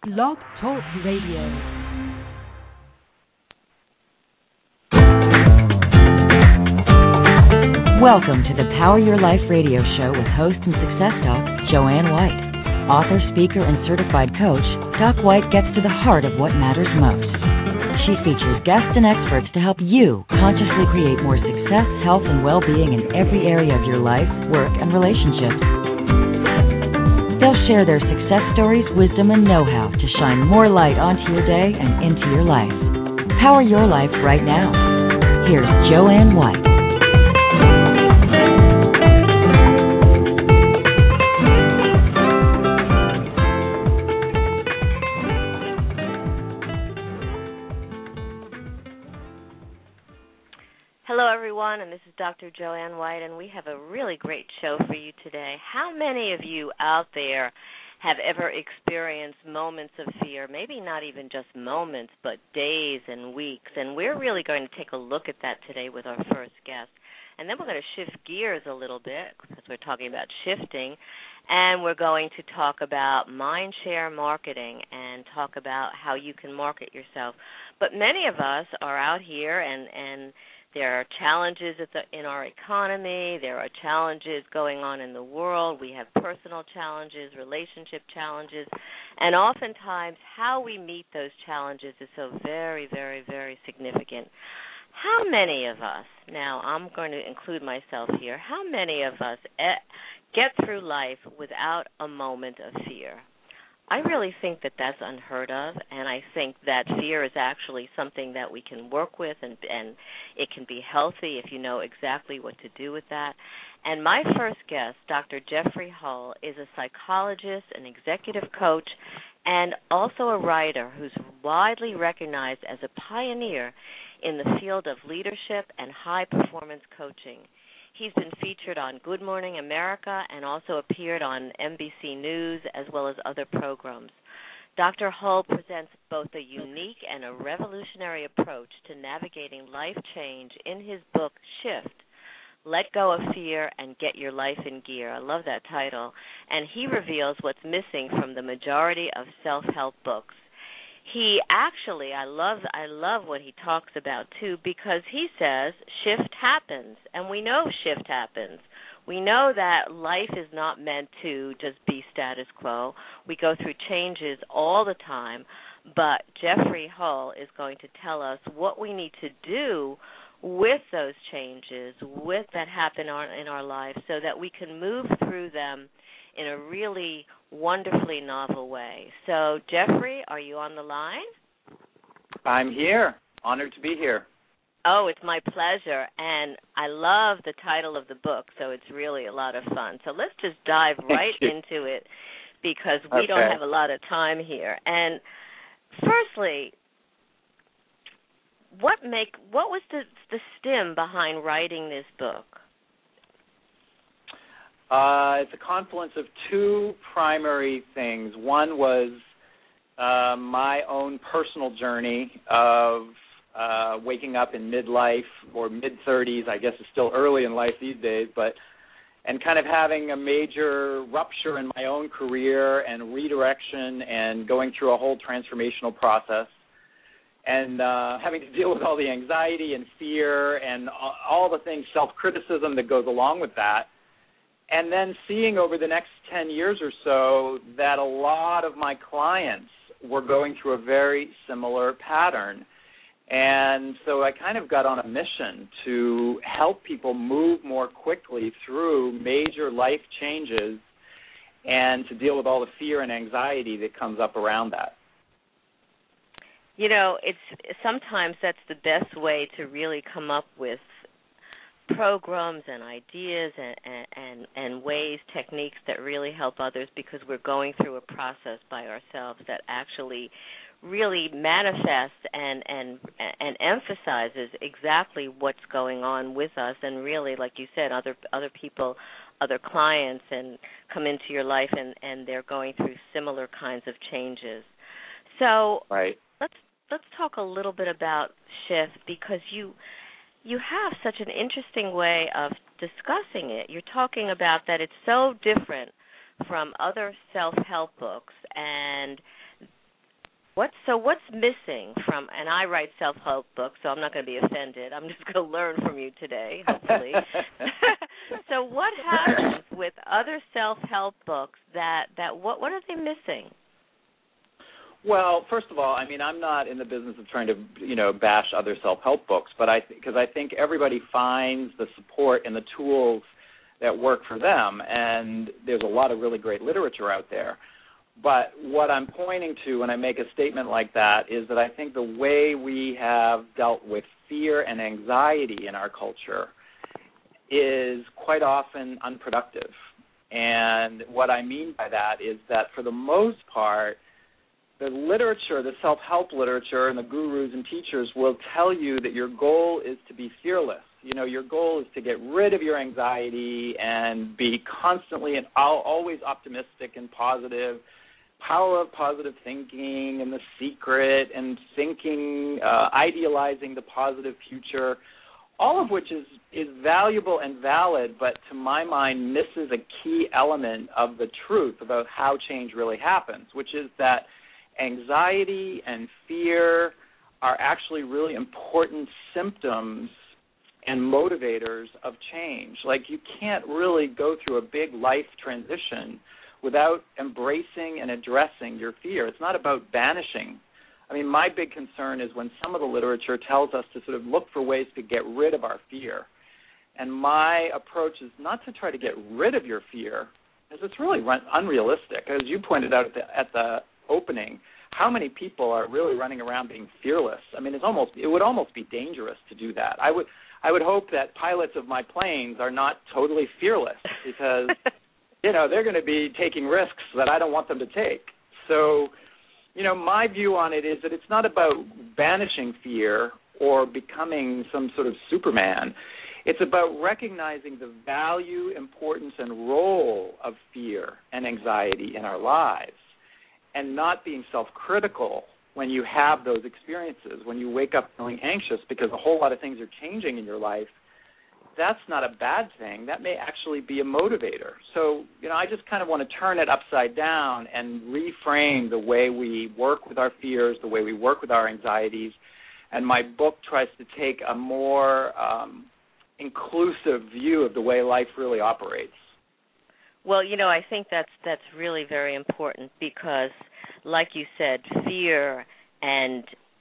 Blog Talk Radio. Welcome to the Power Your Life radio show with host and success doc, Joanne White. Author, speaker, and certified coach, Doc White gets to the heart of what matters most. She features guests and experts to help you consciously create more success, health, and well-being in every area of your life, work, and relationships. They'll share their success stories, wisdom, and know-how to shine more light onto your day and into your life. Power your life right now. Here's Joanne White. Hello, everyone, and this is Dr. Joanne White, and we have a really great show for you today. How many of you out there have ever experienced moments of fear, maybe not even just moments, but days and weeks? And we're really going to take a look at that today with our first guest. And then we're going to shift gears a little bit, because we're talking about shifting, and we're going to talk about mindshare marketing and talk about how you can market yourself. But many of us are out here and there are challenges in our economy. There are challenges going on in the world. We have personal challenges, relationship challenges, and oftentimes how we meet those challenges is so very, very, very significant. How many of us, now I'm going to include myself here, how many of us get through life without a moment of fear? I really think that that's unheard of, and I think that fear is actually something that we can work with, and it can be healthy if you know exactly what to do with that. And my first guest, Dr. Jeffrey Hull, is a psychologist, an executive coach, and also a writer who's widely recognized as a pioneer in the field of leadership and high-performance coaching. He's been featured on Good Morning America and also appeared on NBC News as well as other programs. Dr. Hull presents both a unique and a revolutionary approach to navigating life change in his book, Shift, Let Go of Fear and Get Your Life in Gear. I love that title. And he reveals what's missing from the majority of self-help books. He actually, I love what he talks about, too, because he says shift happens, and we know shift happens. We know that life is not meant to just be status quo. We go through changes all the time, but Jeffrey Hull is going to tell us what we need to do with those changes, with that happen in our lives, so that we can move through them in a really wonderfully novel way. So, Jeffrey, are you on the line? I'm here. Honored to be here. Oh, it's my pleasure. And I love the title of the book, so it's really a lot of fun. So let's just dive right into it, because we don't have a lot of time here. And firstly, what was the stem behind writing this book? It's a confluence of two primary things. One was my own personal journey of waking up in midlife or mid-30s. I guess it's still early in life these days, and kind of having a major rupture in my own career and redirection and going through a whole transformational process, and having to deal with all the anxiety and fear and all the things, self-criticism that goes along with that. And then seeing over the next 10 years or so that a lot of my clients were going through a very similar pattern. And so I kind of got on a mission to help people move more quickly through major life changes and to deal with all the fear and anxiety that comes up around that. You know, sometimes that's the best way to really come up with programs and ideas and ways, techniques that really help others, because we're going through a process by ourselves that actually really manifests and emphasizes exactly what's going on with us, and really, like you said, other people, other clients, and come into your life and they're going through similar kinds of changes. So right. Let's talk a little bit about Shift, because you have such an interesting way of discussing it. You're talking about that it's so different from other self-help books, and What's missing from, and I write self-help books, so I'm not going to be offended. I'm just going to learn from you today, hopefully. So what happens with other self-help books that what are they missing? Well, first of all, I mean, I'm not in the business of trying to, bash other self-help books, but because I think everybody finds the support and the tools that work for them, and there's a lot of really great literature out there. But what I'm pointing to when I make a statement like that is that I think the way we have dealt with fear and anxiety in our culture is quite often unproductive. And what I mean by that is that for the most part, the literature, the self-help literature and the gurus and teachers will tell you that your goal is to be fearless. Your goal is to get rid of your anxiety and be constantly and always optimistic and positive. Power of positive thinking and The Secret and thinking, idealizing the positive future, all of which is valuable and valid, but to my mind misses a key element of the truth about how change really happens, which is that anxiety and fear are actually really important symptoms and motivators of change. Like, you can't really go through a big life transition without embracing and addressing your fear. It's not about banishing. I mean, my big concern is when some of the literature tells us to sort of look for ways to get rid of our fear. And my approach is not to try to get rid of your fear, because it's really unrealistic. As you pointed out at the opening, how many people are really running around being fearless? I mean, it would almost be dangerous to do that. I would hope that pilots of my planes are not totally fearless, because they're going to be taking risks that I don't want them to take. So, my view on it is that it's not about banishing fear or becoming some sort of Superman. It's about recognizing the value, importance, and role of fear and anxiety in our lives, and not being self-critical when you have those experiences, when you wake up feeling anxious because a whole lot of things are changing in your life. That's not a bad thing. That may actually be a motivator. So, I just kind of want to turn it upside down and reframe the way we work with our fears, the way we work with our anxieties. And my book tries to take a more inclusive view of the way life really operates. Well, I think that's really very important because, like you said, fear and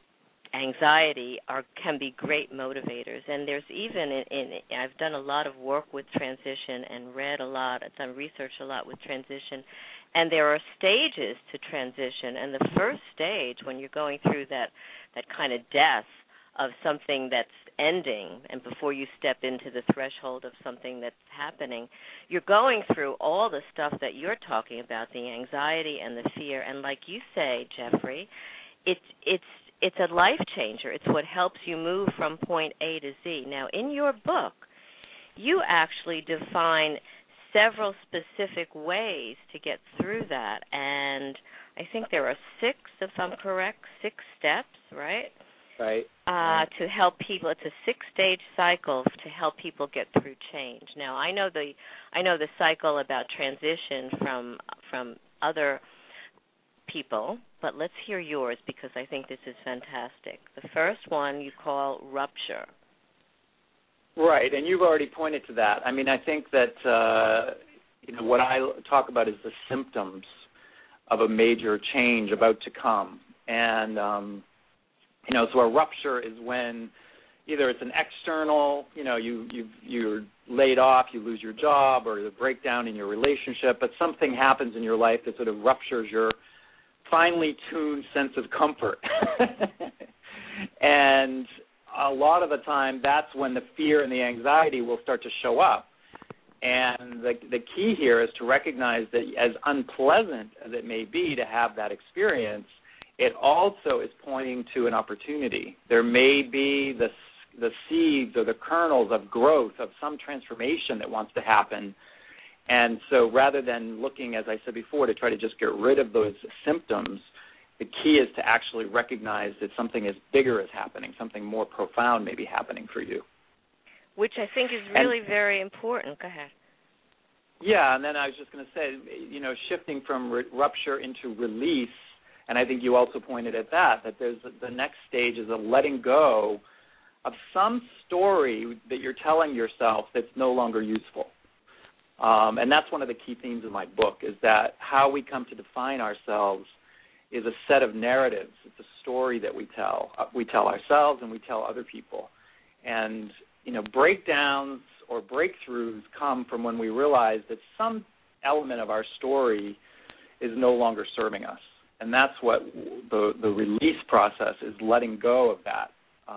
anxiety can be great motivators. And there's even I've done a lot of work with transition and read a lot, I've done research a lot with transition, and there are stages to transition. And the first stage, when you're going through that kind of death of something that's ending, and before you step into the threshold of something that's happening, you're going through all the stuff that you're talking about, the anxiety and the fear. And like you say, Jeffrey, it's a life changer. It's what helps you move from point A to Z. Now, in your book, you actually define several specific ways to get through that, and I think there are 6, if I'm correct, 6 steps, right? Right. To help people. It's a 6-stage cycle to help people get through change. Now, I know the cycle about transition from other people, but let's hear yours because I think this is fantastic. The first one you call rupture. Right, and you've already pointed to that. I mean, I think that what I talk about is the symptoms of a major change about to come, and so a rupture is when either it's an external, you're laid off, you lose your job, or the breakdown in your relationship, but something happens in your life that sort of ruptures your finely tuned sense of comfort. And a lot of the time, that's when the fear and the anxiety will start to show up. And the key here is to recognize that as unpleasant as it may be to have that experience, it also is pointing to an opportunity. There may be the seeds or the kernels of growth, of some transformation that wants to happen. And so rather than looking, as I said before, to try to just get rid of those symptoms, the key is to actually recognize that something as bigger is happening, something more profound may be happening for you. Which I think is really very important. Go ahead. Yeah, and then I was just going to say, shifting from rupture into release, And I think you also pointed at that there's the next stage is a letting go of some story that you're telling yourself that's no longer useful. And that's one of the key themes of my book, is that how we come to define ourselves is a set of narratives. It's a story that we tell. We tell ourselves and we tell other people. And, breakdowns or breakthroughs come from when we realize that some element of our story is no longer serving us. And that's what the release process is, letting go of that,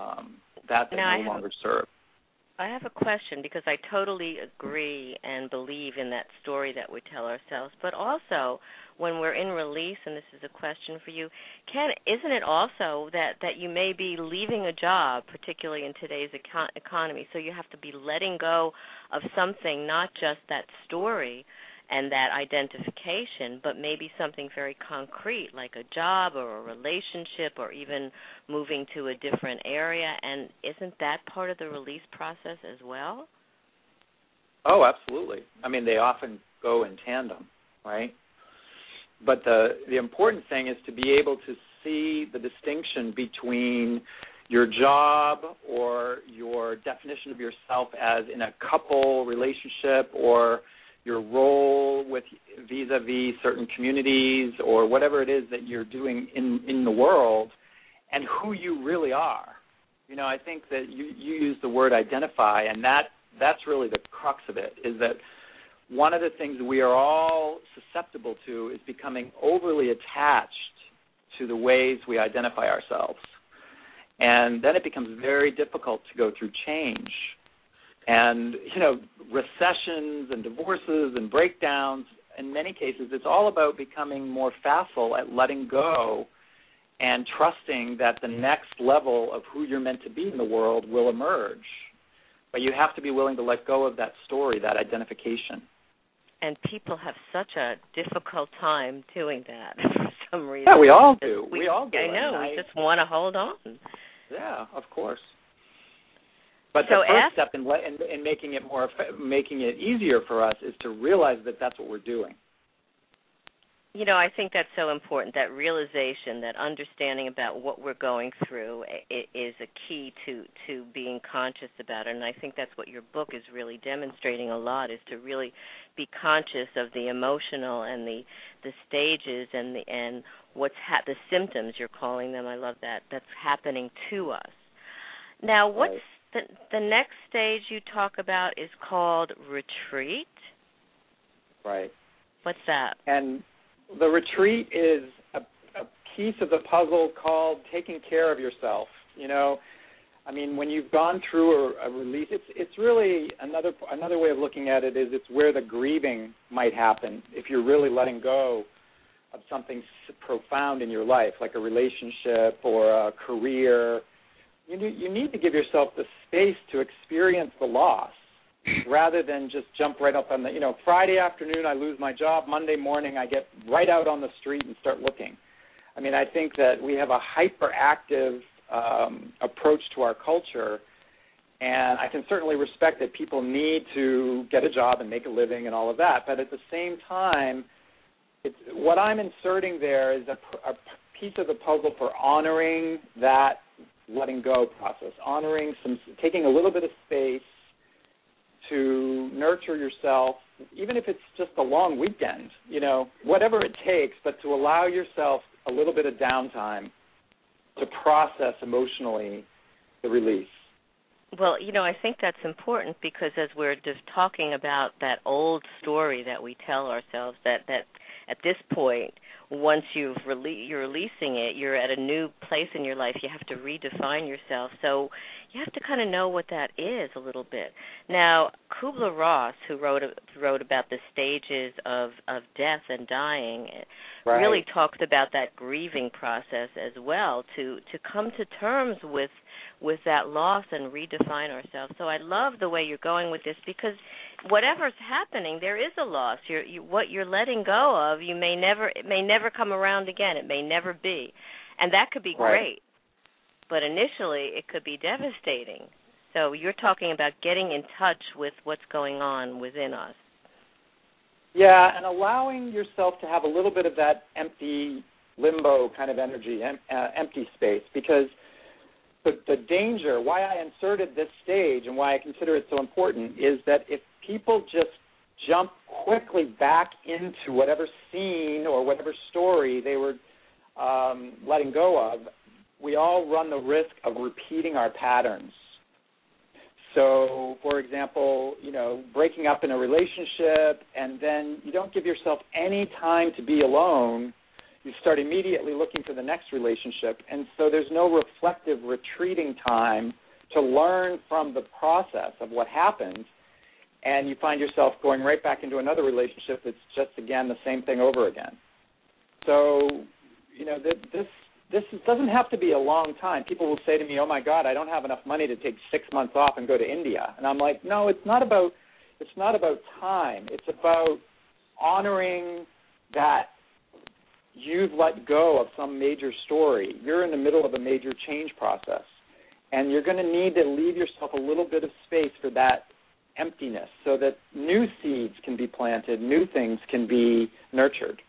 that no longer serves. I have a question, because I totally agree and believe in that story that we tell ourselves. But also, when we're in release, and this is a question for you, isn't it also that you may be leaving a job, particularly in today's economy, so you have to be letting go of something, not just that story and that identification, but maybe something very concrete, like a job or a relationship or even moving to a different area? And isn't that part of the release process as well? Oh, absolutely. I mean, they often go in tandem, right? But the important thing is to be able to see the distinction between your job or your definition of yourself as in a couple relationship, or your role with vis-a-vis certain communities, or whatever it is that you're doing in the world, and who you really are. I think that you use the word identify, and that's really the crux of it, is that one of the things we are all susceptible to is becoming overly attached to the ways we identify ourselves. And then it becomes very difficult to go through change. And, recessions and divorces and breakdowns, in many cases, it's all about becoming more facile at letting go and trusting that the next level of who you're meant to be in the world will emerge. But you have to be willing to let go of that story, that identification. And people have such a difficult time doing that for some reason. Yeah, we all do. We all do. I know. We just want to hold on. Yeah, of course. But so the first step in making it easier for us is to realize that that's what we're doing. I think that's so important, that realization, that understanding about what we're going through is a key to being conscious about it. And I think that's what your book is really demonstrating a lot, is to really be conscious of the emotional and the stages and what's the symptoms, you're calling them. I love that. That's happening to us. Now, what's the next stage you talk about is called retreat. Right. What's that? And the retreat is a piece of the puzzle called taking care of yourself. When you've gone through a release, it's really another way of looking at it is it's where the grieving might happen if you're really letting go of something profound in your life, like a relationship or a career. You need to give yourself the space to experience the loss rather than just jump right up on Friday afternoon I lose my job, Monday morning I get right out on the street and start looking. I think that we have a hyperactive approach to our culture, and I can certainly respect that people need to get a job and make a living and all of that, but at the same time, what I'm inserting there is a piece of the puzzle for honoring that letting go process, taking a little bit of space to nurture yourself, even if it's just a long weekend, whatever it takes, but to allow yourself a little bit of downtime to process emotionally the release. Well, I think that's important, because as we're just talking about that old story that we tell ourselves, that at this point, once you're releasing it, you're at a new place in your life. You have to redefine yourself. So you have to kind of know what that is a little bit. Now, Kubler-Ross, who wrote about the stages of death and dying, right, really talked about that grieving process as well, to come to terms with that loss and redefine ourselves. So I love the way you're going with this, because whatever's happening, there is a loss. What you're letting go of, it may never come around again. It may never be. And that could be great. But initially, it could be devastating. So you're talking about getting in touch with what's going on within us. Yeah, and allowing yourself to have a little bit of that empty limbo kind of energy, empty space, because the danger, why I inserted this stage and why I consider it so important, is that if people just jump quickly back into whatever scene or whatever story they were letting go of, we all run the risk of repeating our patterns. So, for example, breaking up in a relationship, and then you don't give yourself any time to be alone. You start immediately looking for the next relationship, and so there's no reflective retreating time to learn from the process of what happened, and you find yourself going right back into another relationship that's just, again, the same thing over again. So, this doesn't have to be a long time. People will say to me, oh, my God, I don't have enough money to take 6 months off and go to India. And I'm like, no, it's not about time. It's about honoring that you've let go of some major story. You're in the middle of a major change process, and you're going to need to leave yourself a little bit of space for that emptiness so that new seeds can be planted, new things can be nurtured.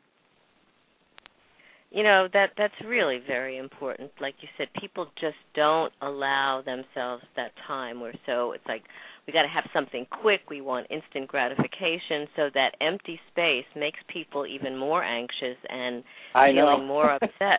That's really very important. Like you said, people just don't allow themselves that time. It's like we got to have something quick. We want instant gratification. So that empty space makes people even more anxious and feeling more upset.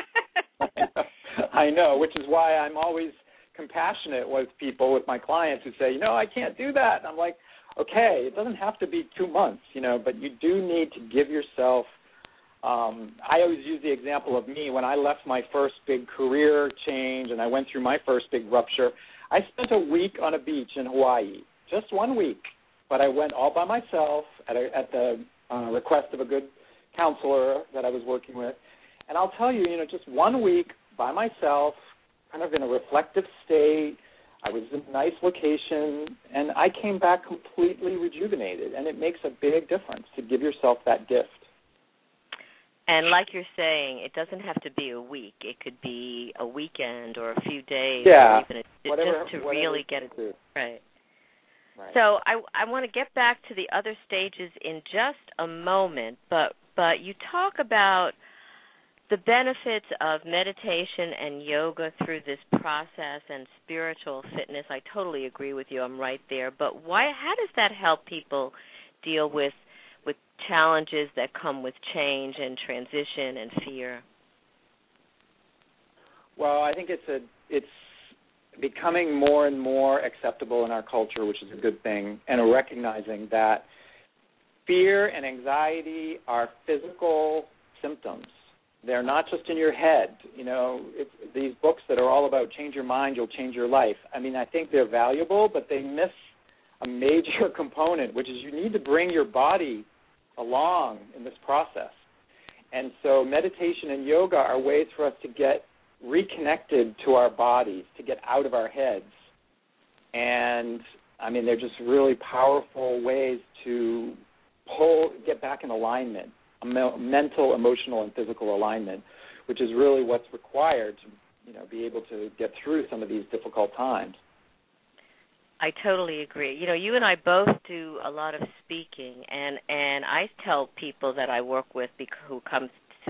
I know, which is why I'm always compassionate with people, with my clients who say, I can't do that. And I'm like, okay, it doesn't have to be 2 months, but you do need to give yourself. I always use the example of me when I left my first big career change and I went through my first big rupture. I spent a week on a beach in Hawaii, just 1 week, but I went all by myself at the request of a good counselor that I was working with. And I'll tell you, just 1 week by myself, kind of in a reflective state. I was in a nice location, and I came back completely rejuvenated, and it makes a big difference to give yourself that gift. And like you're saying, it doesn't have to be a week. It could be a weekend or a few days. Yeah, or even just to really get it right. Right. So I want to get back to the other stages in just a moment, but you talk about the benefits of meditation and yoga through this process and spiritual fitness. I totally agree with you. I'm right there. But how does that help people deal with challenges that come with change and transition and fear? Well, I think it's becoming more and more acceptable in our culture, which is a good thing, and recognizing that fear and anxiety are physical symptoms. They're not just in your head. These books that are all about change your mind, you'll change your life. I mean, I think they're valuable, but they miss a major component, which is you need to bring your body along in this process. And so meditation and yoga are ways for us to get reconnected to our bodies, to get out of our heads. And, I mean, they're just really powerful ways to get back in alignment, a mental, emotional, and physical alignment, which is really what's required to, be able to get through some of these difficult times. I totally agree. You and I both do a lot of speaking, and I tell people that I work with who come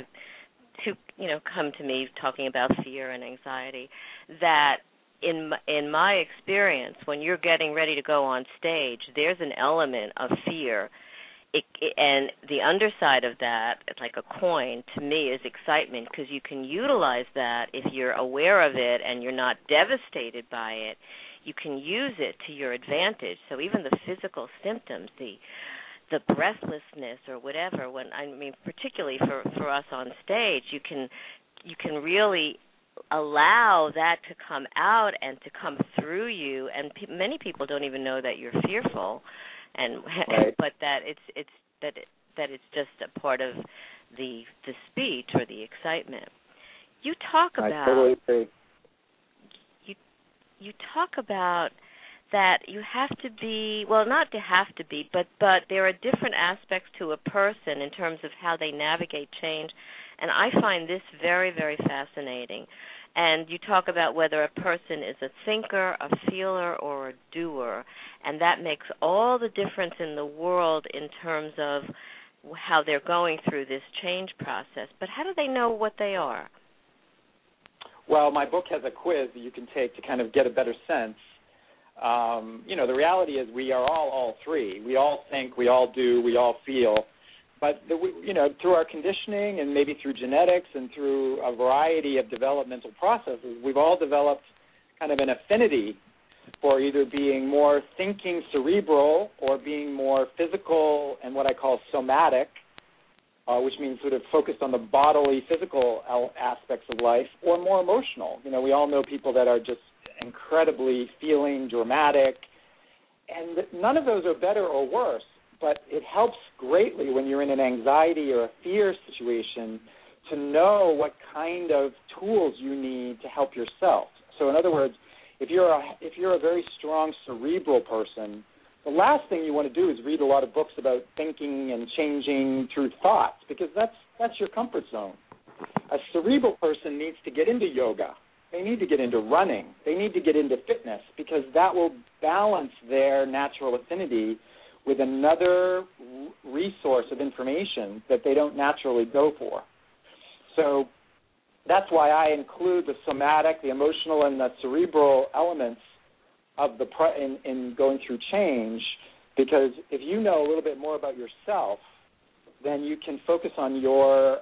to me talking about fear and anxiety, that in my experience, when you're getting ready to go on stage, there's an element of fear. And the underside of that, like a coin, to me, is excitement, because you can utilize that if you're aware of it and you're not devastated by it. You can use it to your advantage. So even the physical symptoms, the breathlessness or whatever, particularly for us on stage, you can really allow that to come out and to come through you. And many people don't even know that you're fearful, right. But that it's just a part of the speech or the excitement. You talk about. I totally agree. You talk about that you have to be, well, not to have to be, but there are different aspects to a person in terms of how they navigate change, and I find this very, very fascinating. And you talk about whether a person is a thinker, a feeler, or a doer, and that makes all the difference in the world in terms of how they're going through this change process, but how do they know what they are? Well, my book has a quiz that you can take to kind of get a better sense. The reality is we are all three. We all think, we all do, we all feel. But, through our conditioning and maybe through genetics and through a variety of developmental processes, we've all developed kind of an affinity for either being more thinking cerebral or being more physical and what I call somatic, which means sort of focused on the bodily, physical aspects of life, or more emotional. We all know people that are just incredibly feeling, dramatic, and none of those are better or worse, but it helps greatly when you're in an anxiety or a fear situation to know what kind of tools you need to help yourself. So in other words, if you're a very strong cerebral person, the last thing you want to do is read a lot of books about thinking and changing through thoughts, because that's your comfort zone. A cerebral person needs to get into yoga. They need to get into running. They need to get into fitness, because that will balance their natural affinity with another resource of information that they don't naturally go for. So that's why I include the somatic, the emotional, and the cerebral elements of in going through change, because if you know a little bit more about yourself, then you can focus on your,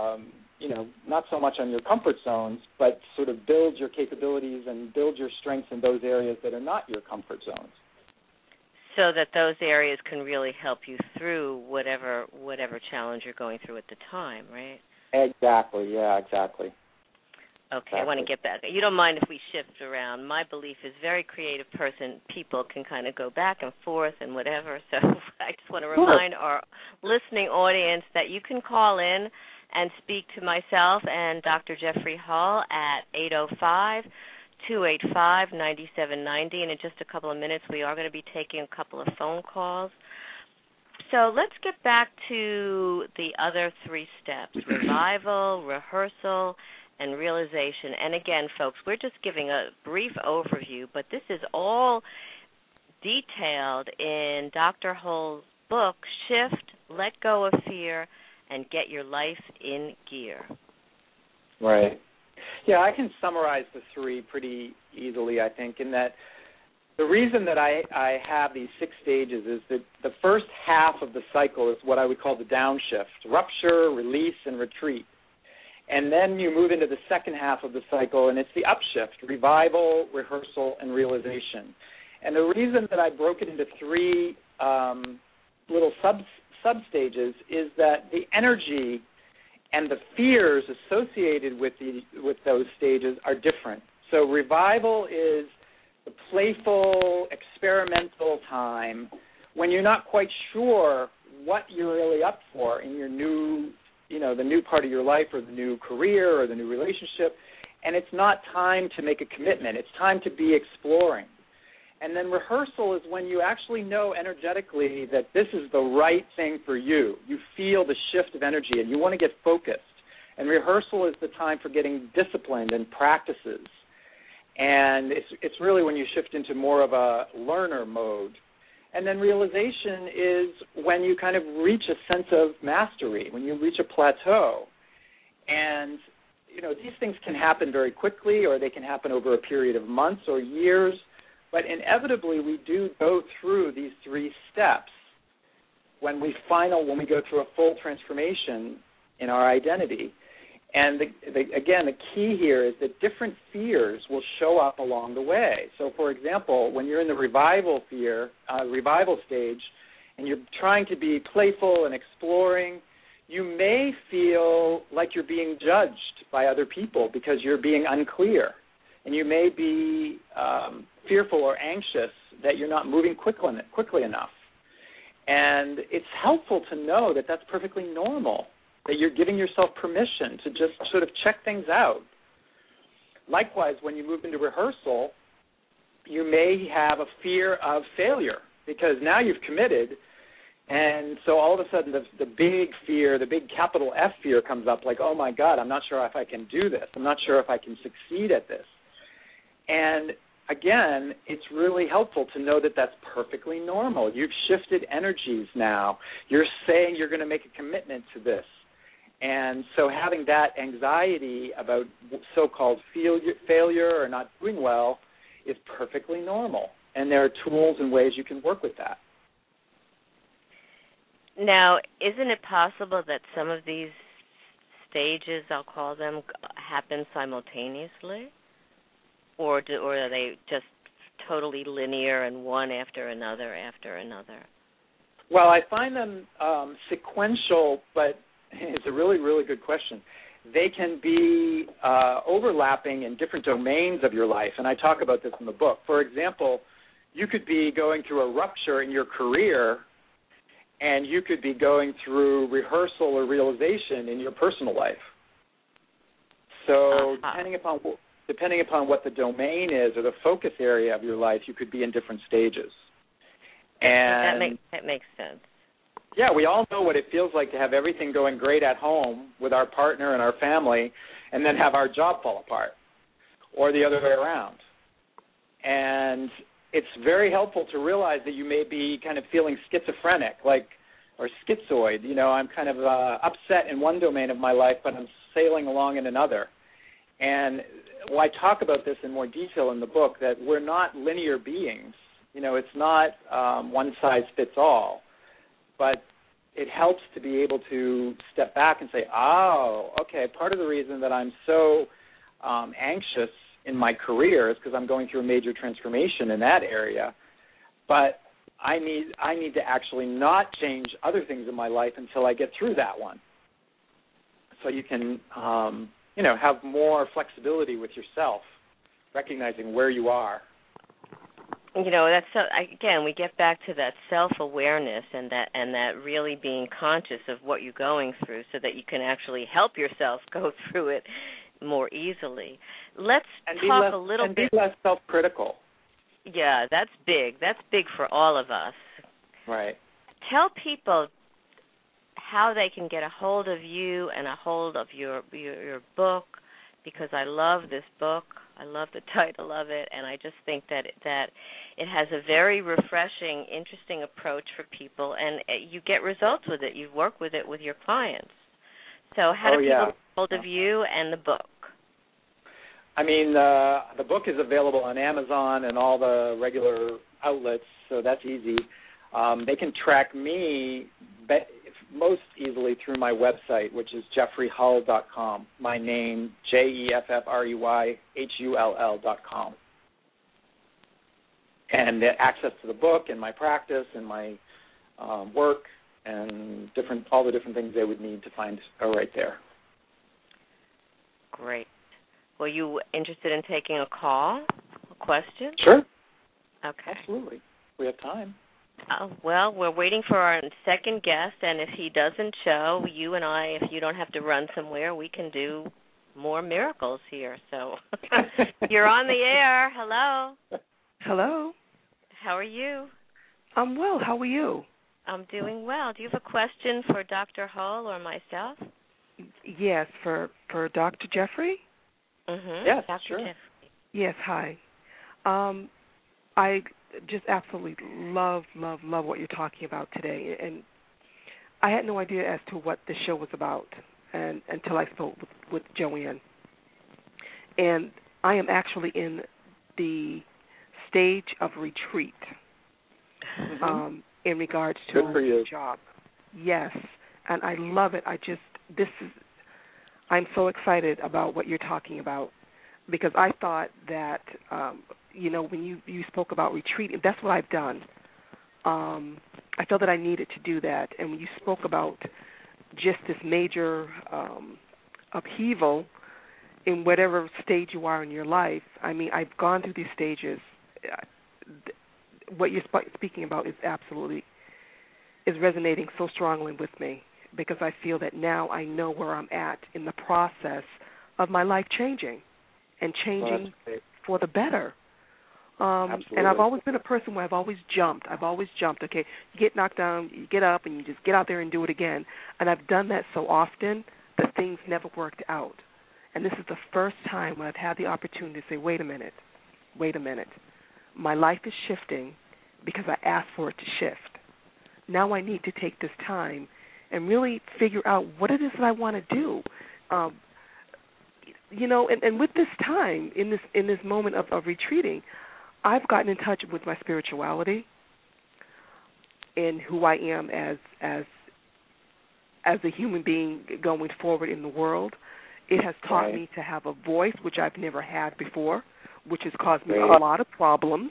not so much on your comfort zones, but sort of build your capabilities and build your strengths in those areas that are not your comfort zones. So that those areas can really help you through whatever challenge you're going through at the time, right? Exactly, yeah, exactly. Okay, exactly. I want to get back. You don't mind if we shift around. My belief is very creative people can kind of go back and forth and whatever. So I just want to remind our listening audience that you can call in and speak to myself and Dr. Jeffrey Hall at 805-285-9790. And in just a couple of minutes, we are going to be taking a couple of phone calls. So let's get back to the other three steps: revival, rehearsal, and realization. And again, folks, we're just giving a brief overview, but this is all detailed in Dr. Hull's book, Shift, Let Go of Fear, and Get Your Life in Gear. Right. Yeah, I can summarize the three pretty easily, I think, in that the reason that I have these 6 stages is that the first half of the cycle is what I would call the downshift: rupture, release, and retreat. And then you move into the second half of the cycle, and it's the upshift: revival, rehearsal, and realization. And the reason that I broke it into 3 little sub-stages is that the energy and the fears associated with those stages are different. So revival is the playful, experimental time when you're not quite sure what you're really up for in your new, the new part of your life, or the new career, or the new relationship, and it's not time to make a commitment. It's time to be exploring. And then rehearsal is when you actually know energetically that this is the right thing for you. You feel the shift of energy, and you want to get focused. And rehearsal is the time for getting disciplined and practices. And it's really when you shift into more of a learner mode. And then realization is when you kind of reach a sense of mastery, when you reach a plateau. And, these things can happen very quickly, or they can happen over a period of months or years. But inevitably, we do go through these 3 steps when we go through a full transformation in our identity. And again, the key here is that different fears will show up along the way. So, for example, when you're in the revival stage, and you're trying to be playful and exploring, you may feel like you're being judged by other people because you're being unclear. And you may be fearful or anxious that you're not moving quickly enough. And it's helpful to know that that's perfectly normal, that you're giving yourself permission to just sort of check things out. Likewise, when you move into rehearsal, you may have a fear of failure because now you've committed, and so all of a sudden the big fear, the big capital F fear comes up, like, oh my God, I'm not sure if I can do this. I'm not sure if I can succeed at this. And again, it's really helpful to know that that's perfectly normal. You've shifted energies now. You're saying you're going to make a commitment to this. And so having that anxiety about so-called failure or not doing well is perfectly normal. And there are tools and ways you can work with that. Now, isn't it possible that some of these stages, I'll call them, happen simultaneously? Or are they just totally linear and one after another after another? Well, I find them sequential, but it's a really, really good question. They can be overlapping in different domains of your life, and I talk about this in the book. For example, you could be going through a rupture in your career, and you could be going through rehearsal or realization in your personal life. So depending upon what the domain is or the focus area of your life, you could be in different stages. And that makes sense. Yeah, we all know what it feels like to have everything going great at home with our partner and our family and then have our job fall apart, or the other way around. And it's very helpful to realize that you may be kind of feeling schizophrenic, or schizoid. You know, I'm kind of upset in one domain of my life, but I'm sailing along in another. And I talk about this in more detail in the book, that we're not linear beings. You know, it's not one size fits all. But it helps to be able to step back and say, oh, okay, part of the reason that I'm so anxious in my career is because I'm going through a major transformation in that area. But I need to actually not change other things in my life until I get through that one. So you can, have more flexibility with yourself, recognizing where you are. You know, that's again, we get back to that self-awareness and that really being conscious of what you're going through, so that you can actually help yourself go through it more easily. Let's talk a little bit. And be less self-critical. Yeah, that's big. That's big for all of us. Right. Tell people how they can get a hold of you and a hold of your book, because I love this book. I love the title of it, and I just think that it has a very refreshing, interesting approach for people, and you get results with it. You work with it with your clients. So how do people get hold of you and the book? I mean, the book is available on Amazon and all the regular outlets, so that's easy. They can track me most easily through my website, which is jeffreyhull.com. My name, JEFFREYHULL.com. And access to the book and my practice and my work and all the different things they would need to find are right there. Great. Were you interested in taking a call, a question? Sure. Okay. Absolutely. We have time. Well, we're waiting for our second guest, and if he doesn't show, you and I, if you don't have to run somewhere, we can do more miracles here. So you're on the air. Hello. Hello. How are you? I'm well. How are you? I'm doing well. Do you have a question for Dr. Hull or myself? Yes, for Dr. Jeffrey? Mm-hmm. Yes, Dr. sure. Jeffrey. Yes, hi. I just absolutely love what you're talking about today. And I had no idea as to what the show was about until I spoke with Joanne. And I am actually in the stage of retreat in regards to the job. Yes, and I love it. I'm so excited about what you're talking about, because I thought that, when you spoke about retreat, that's what I've done. I felt that I needed to do that. And when you spoke about just this major upheaval in whatever stage you are in your life, I mean, I've gone through these stages. What you're speaking about is resonating so strongly with me, because I feel that now I know where I'm at in the process of my life changing and changing for the better. And I've always been a person where I've always jumped. Okay, you get knocked down, you get up, and you just get out there and do it again. And I've done that so often that things never worked out. And this is the first time when I've had the opportunity to say, wait a minute, wait a minute, my life is shifting because I asked for it to shift. Now I need to take this time and really figure out what it is that I want to do. And with this time, in this moment of retreating, I've gotten in touch with my spirituality and who I am as a human being going forward in the world. It has taught me to have a voice, which I've never had before, which has caused me a lot of problems.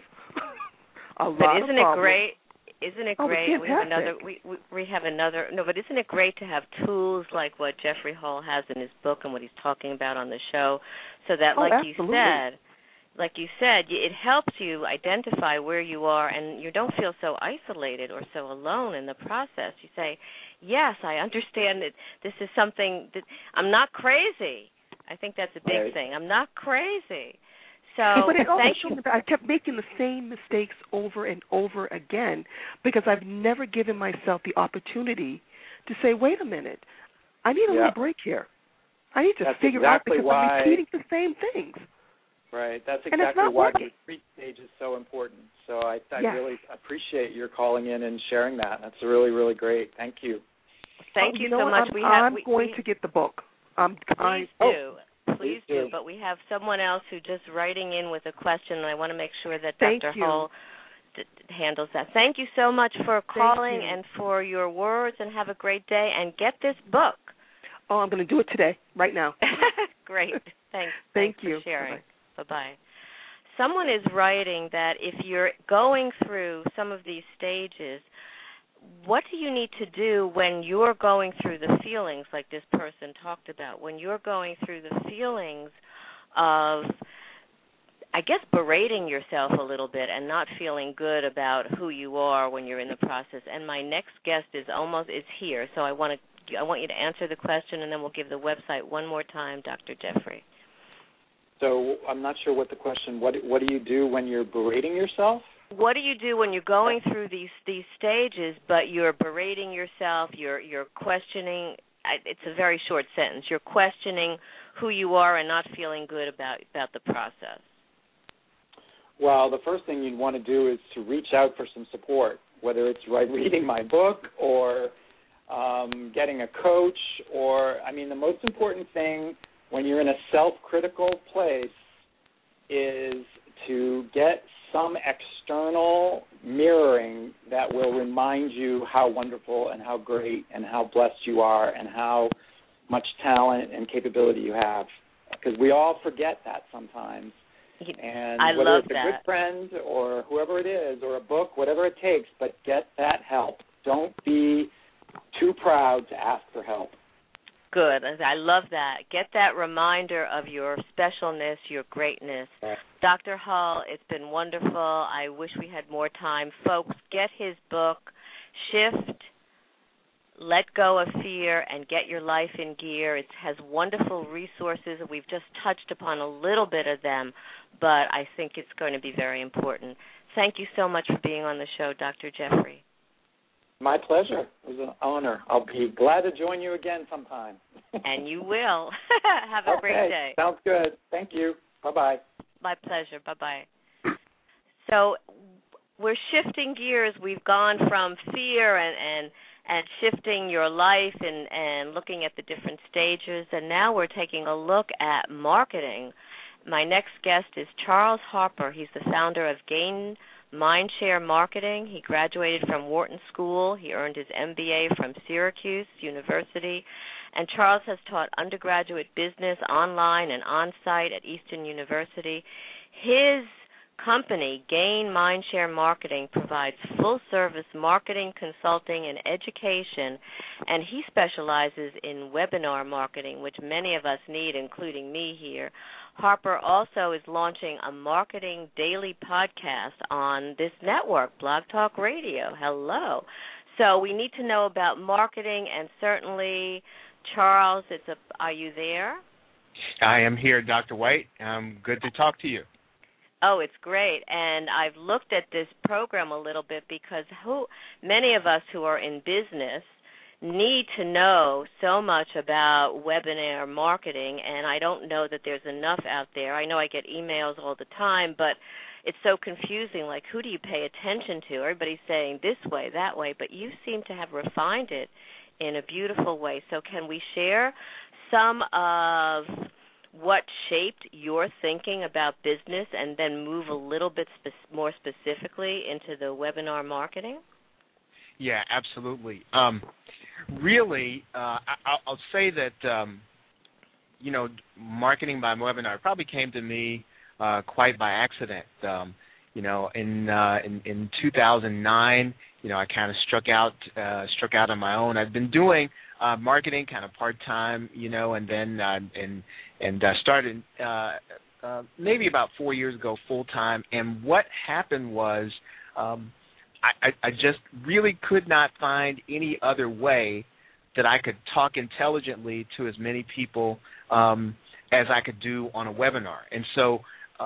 But isn't it great? Isn't it great? We have another. No, but isn't it great to have tools like what Jeffrey Hall has in his book and what he's talking about on the show, so that, like you said, it helps you identify where you are, and you don't feel so isolated or so alone in the process. You say, yes, I understand that this is something that I'm not crazy. I think that's a big thing. I'm not crazy. So but it also thank showed you. me that I kept making the same mistakes over and over again because I've never given myself the opportunity to say, wait a minute, I need a little break here. I need to figure out because I'm repeating the same things. Right. That's exactly why the retreat stage is so important. So I really appreciate your calling in and sharing that. That's really, really great. Thank you. Thank you so much. I'm going to get the book. Please do. Please do. But we have someone else who just writing in with a question, and I want to make sure that Dr. Hall handles that. Thank you so much for calling and for your words, and have a great day. And get this book. Oh, I'm going to do it today, right now. Great. Thanks. Thank you for sharing. Bye-bye. Someone is writing that if you're going through some of these stages, what do you need to do when you're going through the feelings like this person talked about, when you're going through the feelings of, I guess, berating yourself a little bit and not feeling good about who you are when you're in the process? And my next guest is here, so I want you to answer the question, and then we'll give the website one more time, Dr. Jeffrey. So I'm not sure what the question. What do you do when you're berating yourself? What do you do when you're going through these stages, but you're berating yourself? You're questioning. It's a very short sentence. You're questioning who you are and not feeling good about the process. Well, the first thing you'd want to do is to reach out for some support, whether it's reading my book or getting a coach, the most important thing when you're in a self-critical place is to get some external mirroring that will remind you how wonderful and how great and how blessed you are and how much talent and capability you have. Because we all forget that sometimes. And whether it's a good friend or whoever it is or a book, whatever it takes, but get that help. Don't be too proud to ask for help. Good. I love that. Get that reminder of your specialness, your greatness. Right. Dr. Hall, it's been wonderful. I wish we had more time. Folks, get his book, Shift, Let Go of Fear, and Get Your Life in Gear. It has wonderful resources. We've just touched upon a little bit of them, but I think it's going to be very important. Thank you so much for being on the show, Dr. Jeffrey. My pleasure. It was an honor. I'll be glad to join you again sometime. And you will. Have a great day. Sounds good. Thank you. Bye-bye. My pleasure. Bye-bye. So we're shifting gears. We've gone from fear and shifting your life and looking at the different stages, and now we're taking a look at marketing. My next guest is Charles Harper. He's the founder of Gain Mindshare Marketing. He graduated from Wharton School. He earned his MBA from Syracuse University. And Charles has taught undergraduate business online and on-site at Eastern University. His company, Gain Mindshare Marketing, provides full-service marketing, consulting, and education, and he specializes in webinar marketing, which many of us need, including me here. Harper also is launching a marketing daily podcast on this network, Blog Talk Radio. Hello. So we need to know about marketing, and certainly, Charles, are you there? I am here, Dr. White. Good to talk to you. Oh, it's great. And I've looked at this program a little bit because many of us who are in business need to know so much about webinar marketing, and I don't know that there's enough out there. I know I get emails all the time, but it's so confusing, like who do you pay attention to? Everybody's saying this way, that way, but you seem to have refined it in a beautiful way. So can we share some of what shaped your thinking about business and then move a little bit more specifically into the webinar marketing? Yeah, absolutely. Really, I'll say that, marketing by webinar probably came to me quite by accident. In 2009, I kind of struck out on my own. I've been doing marketing kind of part-time, and then started maybe about 4 years ago full-time. And what happened was I just really could not find any other way that I could talk intelligently to as many people as I could do on a webinar. And so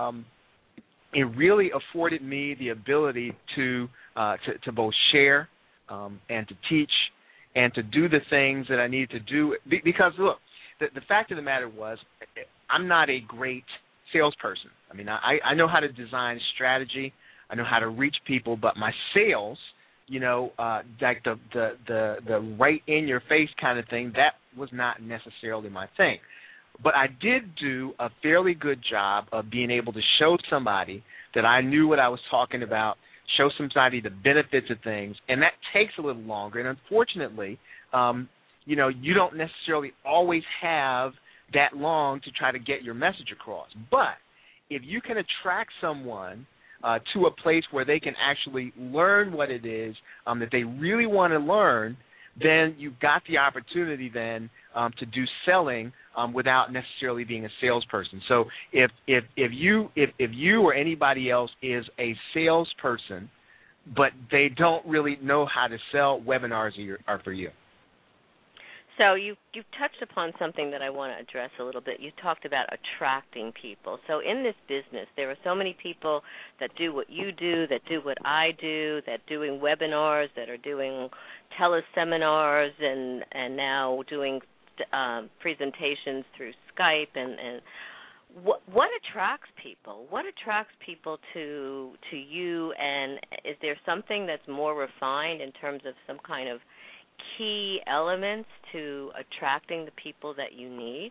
it really afforded me the ability to both share and to teach and to do the things that I needed to do. Because, look, the fact of the matter was I'm not a great salesperson. I mean, I know how to design strategy. I know how to reach people, but my sales, like the right in your face kind of thing, that was not necessarily my thing. But I did do a fairly good job of being able to show somebody that I knew what I was talking about, show somebody the benefits of things, and that takes a little longer. And unfortunately, you don't necessarily always have that long to try to get your message across. But if you can attract someone to a place where they can actually learn what it is that they really want to learn, then you've got the opportunity then to do selling without necessarily being a salesperson. So if you or anybody else is a salesperson, but they don't really know how to sell, webinars are for you. So you've touched upon something that I want to address a little bit. You talked about attracting people. So in this business, there are so many people that do what you do, that do what I do, that doing webinars, that are doing teleseminars, and now doing presentations through Skype. And what attracts people? What attracts people to you? And is there something that's more refined in terms of some kind of key elements to attracting the people that you need?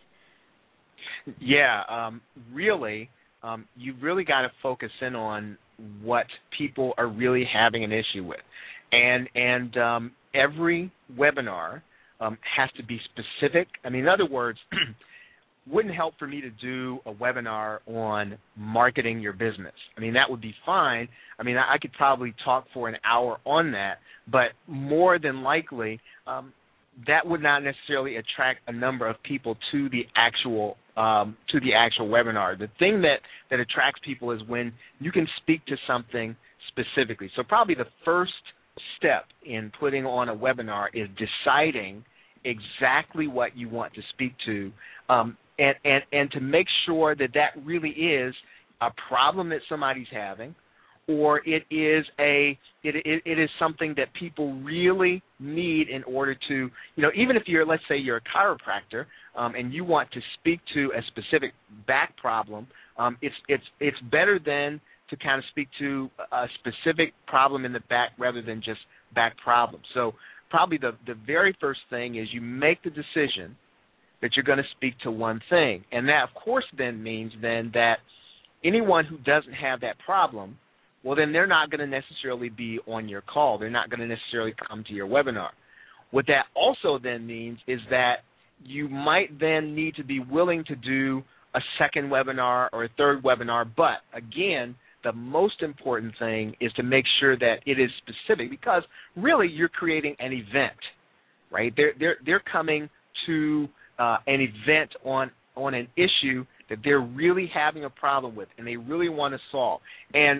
Yeah, really, you've really got to focus in on what people are really having an issue with. And every webinar has to be specific. I mean, in other words, wouldn't help for me to do a webinar on marketing your business. I mean, that would be fine. I mean, I could probably talk for an hour on that, but more than likely, that would not necessarily attract a number of people to the actual webinar. The thing that attracts people is when you can speak to something specifically. So probably the first step in putting on a webinar is deciding exactly what you want to speak to, and to make sure that really is a problem that somebody's having, or it is something that people really need in order to, even if let's say you're a chiropractor, and you want to speak to a specific back problem, it's better than to kind of speak to a specific problem in the back rather than just back problems. So probably the very first thing is you make the decision that you're going to speak to one thing. And that, of course, then means then that anyone who doesn't have that problem, well, then they're not going to necessarily be on your call. They're not going to necessarily come to your webinar. What that also then means is that you might then need to be willing to do a second webinar or a third webinar. But, again, the most important thing is to make sure that it is specific, because really you're creating an event, right? They're coming to an event on an issue that they're really having a problem with and they really want to solve. And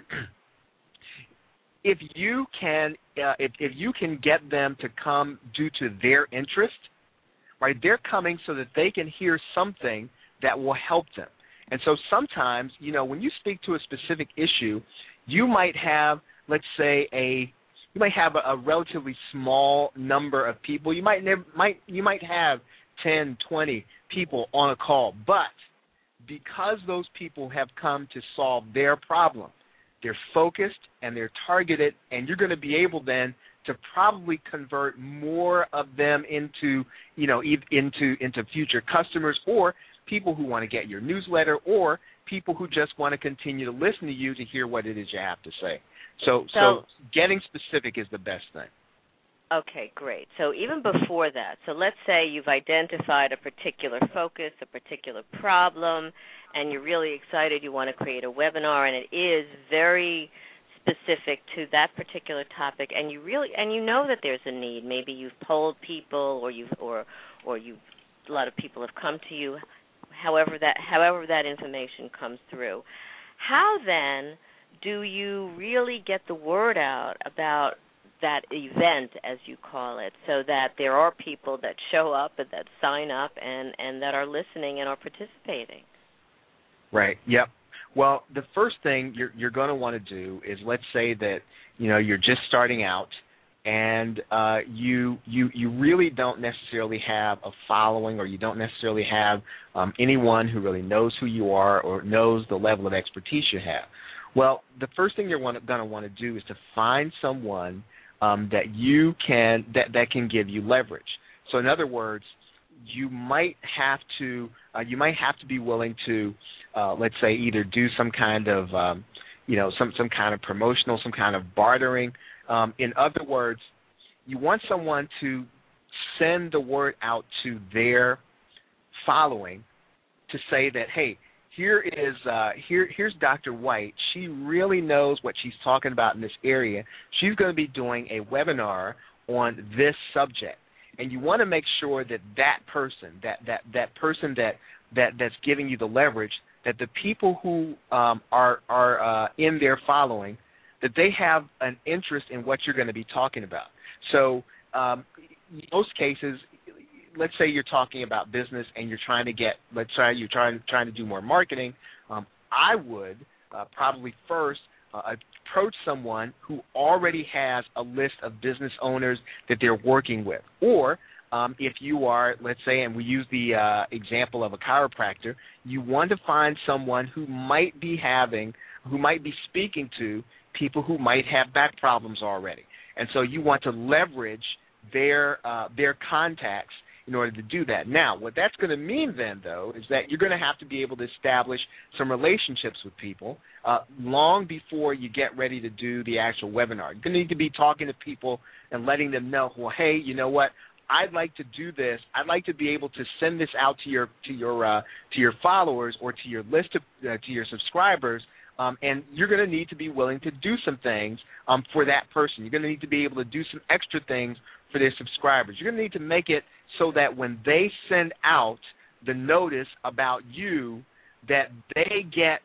if you can get them to come due to their interest, right? They're coming so that they can hear something that will help them. And so sometimes, when you speak to a specific issue, you might have, let's say, a have a relatively small number of people. You might have 10, 20 people on a call, but because those people have come to solve their problem, they're focused and they're targeted, and you're going to be able then to probably convert more of them into future customers, or people who want to get your newsletter, or people who just want to continue to listen to you to hear what it is you have to say. So getting specific is the best thing. Okay, great. So even before that, so let's say you've identified a particular focus, a particular problem, and you're really excited, you want to create a webinar, and it is very specific to that particular topic, and you know that there's a need. Maybe you've polled people, or a lot of people have come to you. However that information comes through, how then do you really get the word out about that event, as you call it, so that there are people that show up and that sign up and that are listening and are participating? Right. Yep. Well, the first thing you're going to want to do is, let's say that you're just starting out, and you really don't necessarily have a following, or you don't necessarily have anyone who really knows who you are or knows the level of expertise you have. Well, the first thing you're going to want to do is to find someone that can give you leverage. So, in other words, you might have to be willing to, let's say, either do some kind of some kind of promotional, some kind of bartering. In other words, you want someone to send the word out to their following to say that, hey, here's Dr. White. She really knows what she's talking about in this area. She's going to be doing a webinar on this subject, and you want to make sure that person that's giving you the leverage, that the people who are in their following, that they have an interest in what you're going to be talking about. So in most cases, let's say you're talking about business and you're trying to do more marketing. I would probably first approach someone who already has a list of business owners that they're working with. Or if you are, let's say, and we use the example of a chiropractor, you want to find someone who might be speaking to people who might have back problems already. And so you want to leverage their contacts in order to do that. Now, what that's going to mean then, though, is that you're going to have to be able to establish some relationships with people long before you get ready to do the actual webinar. You're going to need to be talking to people and letting them know, well, hey, you know what? I'd like to do this. I'd like to be able to send this out to your followers or to your list of to your subscribers. And you're going to need to be willing to do some things for that person. You're going to need to be able to do some extra things for their subscribers. You're going to need to make it so that when they send out the notice about you, that they get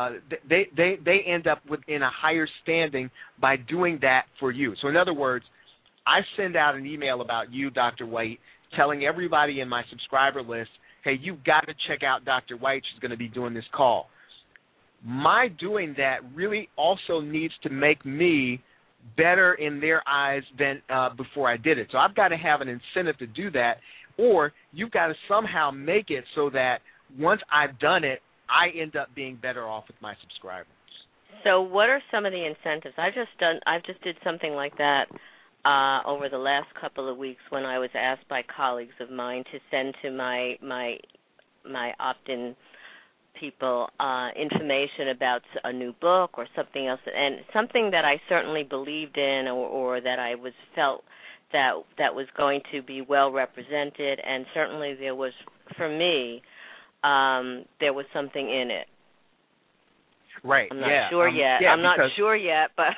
they end up in a higher standing by doing that for you. So in other words, I send out an email about you, Dr. White, telling everybody in my subscriber list, hey, you've got to check out Dr. White. She's going to be doing this call. My doing that really also needs to make me better in their eyes than before I did it. So I've got to have an incentive to do that, or you've got to somehow make it so that once I've done it, I end up being better off with my subscribers. So what are some of the incentives? I've just did something like that over the last couple of weeks when I was asked by colleagues of mine to send to my opt-in people information about a new book or something else, and something that I certainly believed in or that I felt that was going to be well represented, and certainly there was, for me, there was something in it. Right. I'm not sure yet. I'm not sure yet, but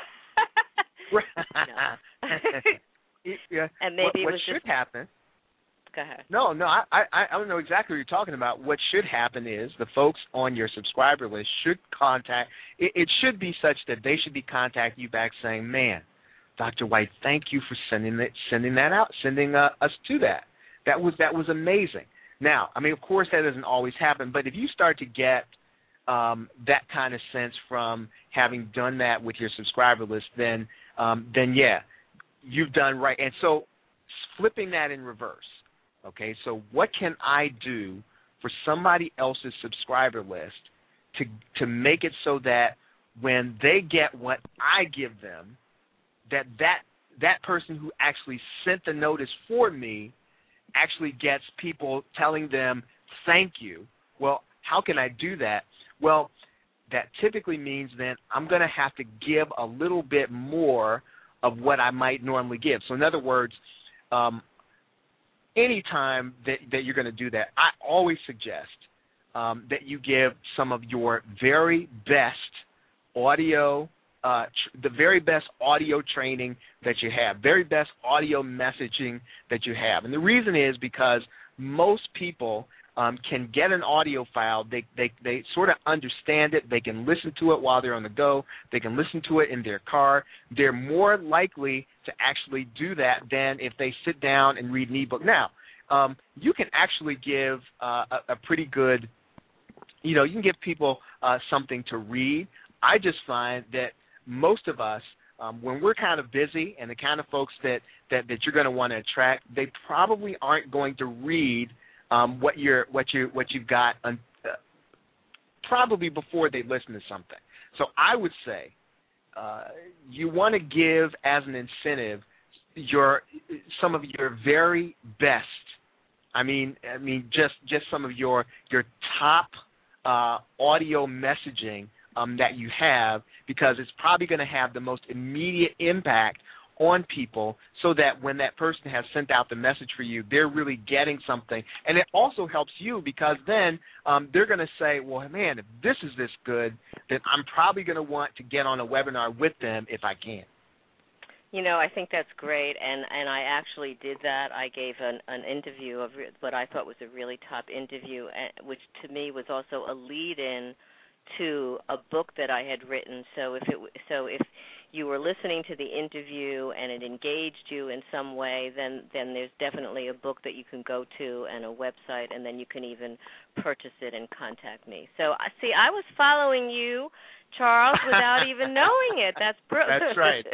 yeah. And maybe what it was should happen. Go ahead. No, I don't know exactly what you're talking about. What should happen is the folks on your subscriber list should contact. It should be such that they should be contacting you back saying, "Man, Dr. White, thank you for sending that out, sending us to that. That was amazing." Now, I mean, of course, that doesn't always happen, but if you start to get that kind of sense from having done that with your subscriber list, then yeah, you've done right. And so flipping that in reverse, okay, so what can I do for somebody else's subscriber list to make it so that when they get what I give them, that person who actually sent the notice for me actually gets people telling them thank you. Well, how can I do that? Well, that typically means then I'm going to have to give a little bit more of what I might normally give. So in other words, anytime that you're going to do that, I always suggest that you give some of your very best audio, the very best audio training that you have, very best audio messaging that you have. And the reason is because most people can get an audio file. They sort of understand it. They can listen to it while they're on the go. They can listen to it in their car. They're more likely to actually do that than if they sit down and read an ebook. Now, you can actually give a pretty good, you can give people something to read. I just find that most of us, when we're kind of busy, and the kind of folks that you're going to want to attract, they probably aren't going to read what you've got probably before they listen to something. So I would say you want to give as an incentive some of your very best. I mean just some of your top audio messaging that you have, because it's probably going to have the most immediate impact on people, so that when that person has sent out the message for you, they're really getting something. And it also helps you, because then they're going to say, well, man, if this is this good, then I'm probably going to want to get on a webinar with them if I can. I think that's great, and I actually did that. I gave an interview of what I thought was a really top interview, which to me was also a lead-in to a book that I had written. So if you were listening to the interview and it engaged you in some way, then there's definitely a book that you can go to and a website, and then you can even purchase it and contact me. So I was following you, Charles, without even knowing it. That's brilliant. That's right.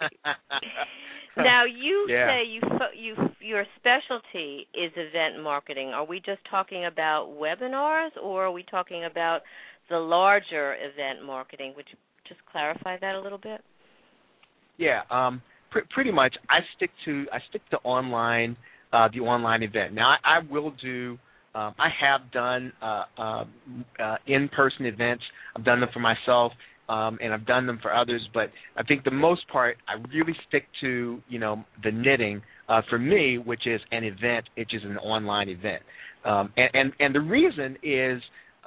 Now, you say your specialty is event marketing. Are we just talking about webinars, or are we talking about the larger event marketing? Would you just clarify that a little bit? Yeah, pretty much. I stick to the online event. Now, I will do. I have done in-person events. I've done them for myself, and I've done them for others. But I think the most part, I really stick to the knitting for me, which is an event, which is an online event. And the reason is,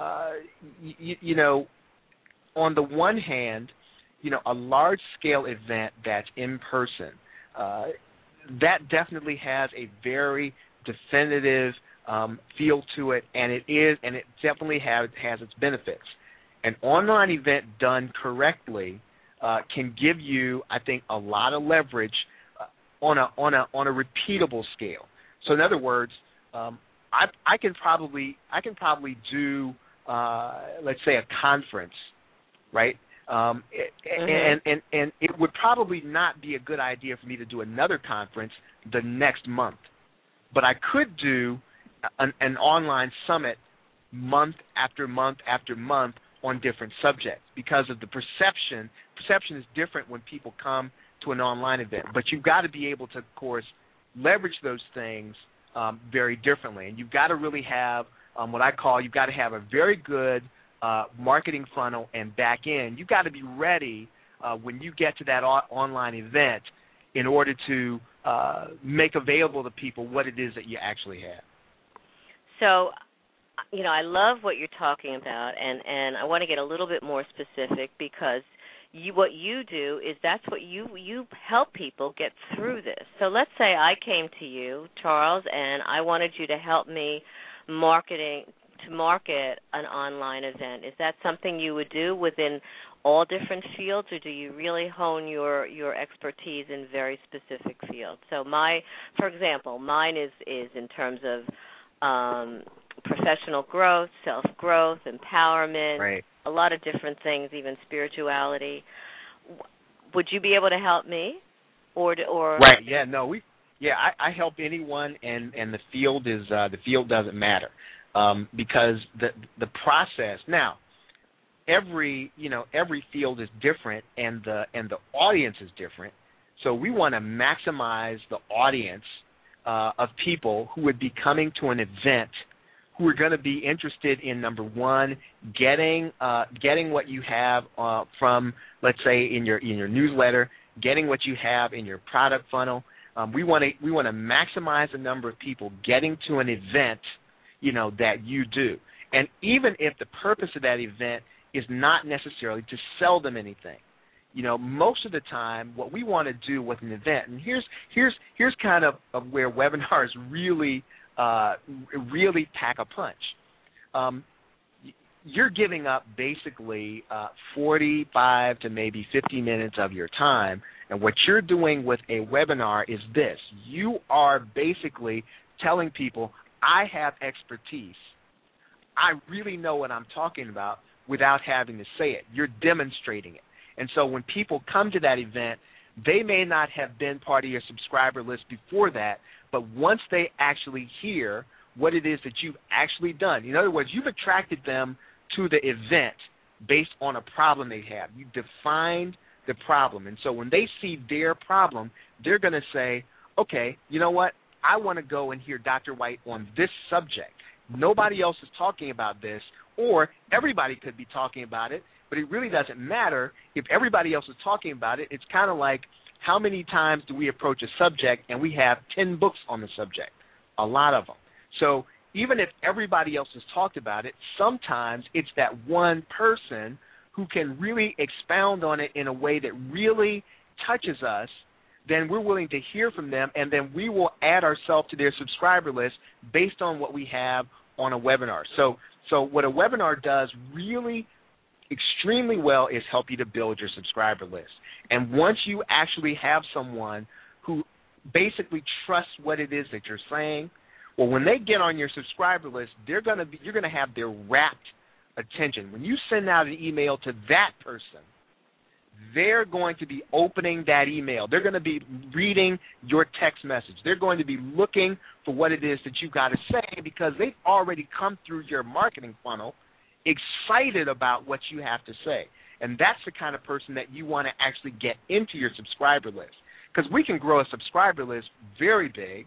on the one hand, a large-scale event that's in person, that definitely has a very definitive feel to it, and it definitely has its benefits. An online event done correctly can give you, I think, a lot of leverage on a repeatable scale. So, in other words, I can probably do, let's say, a conference, right? And it would probably not be a good idea for me to do another conference the next month. But I could do an online summit month after month after month on different subjects, because of the perception. Perception is different when people come to an online event. But you've got to be able to, of course, leverage those things very differently. And you've got to really have you've got to have a very good marketing funnel and back end. You've got to be ready when you get to that online event in order to make available to people what it is that you actually have. So, I love what you're talking about, and I want to get a little bit more specific, because what you do is that's what you help people get through this. So let's say I came to you, Charles, and I wanted you to help me market an online event. Is that something you would do within all different fields, or do you really hone your expertise in very specific fields? So for example, mine is in terms of professional growth, self-growth, empowerment, right. A lot of different things, even spirituality. Would you be able to help me? or right? Yeah, no, I help anyone, and the field doesn't matter, because the process now. Every field is different, and the audience is different. So we want to maximize the audience of people who would be coming to an event, who are going to be interested in, number one, getting what you have from, let's say, in your newsletter, getting what you have in your product funnel. We want to maximize the number of people getting to an event, that you do. And even if the purpose of that event is not necessarily to sell them anything. Most of the time, what we want to do with an event, and here's kind of where webinars really pack a punch. You're giving up basically 45 to maybe 50 minutes of your time, and what you're doing with a webinar is this. You are basically telling people, I have expertise. I really know what I'm talking about, without having to say it. You're demonstrating it. And so when people come to that event, they may not have been part of your subscriber list before that, but once they actually hear what it is that you've actually done, in other words, you've attracted them to the event based on a problem they have. You defined the problem. And so when they see their problem, they're going to say, okay, you know what? I want to go and hear Dr. White on this subject. Nobody else is talking about this. Or everybody could be talking about it, but it really doesn't matter if everybody else is talking about it. It's kind of like, how many times do we approach a subject and we have 10 books on the subject? A lot of them. So even if everybody else has talked about it, sometimes it's that one person who can really expound on it in a way that really touches us. Then we're willing to hear from them, and then we will add ourselves to their subscriber list based on what we have on a webinar. So what a webinar does really extremely well is help you to build your subscriber list. And once you actually have someone who basically trusts what it is that you're saying, well, when they get on your subscriber list, you're going to have their rapt attention. When you send out an email to that person, they're going to be opening that email. They're going to be reading your text message. They're going to be looking for what it is that you've got to say, because they've already come through your marketing funnel excited about what you have to say. And that's the kind of person that you want to actually get into your subscriber list, because we can grow a subscriber list very big,